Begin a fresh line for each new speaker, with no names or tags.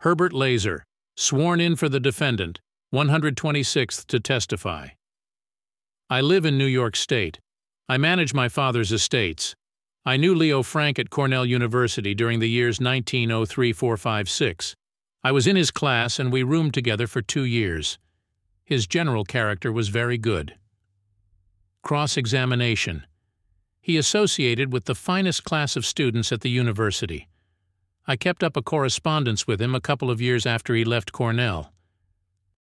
Herbert Laser, sworn in for the defendant, 126th to testify. I live in New York State. I manage my father's estates. I knew Leo Frank at Cornell University during the years 1903-456. I was in his class and we roomed together for 2 years. His general character was very good. Cross-examination. He associated with the finest class of students at the university. I kept up a correspondence with him a couple of years after he left Cornell.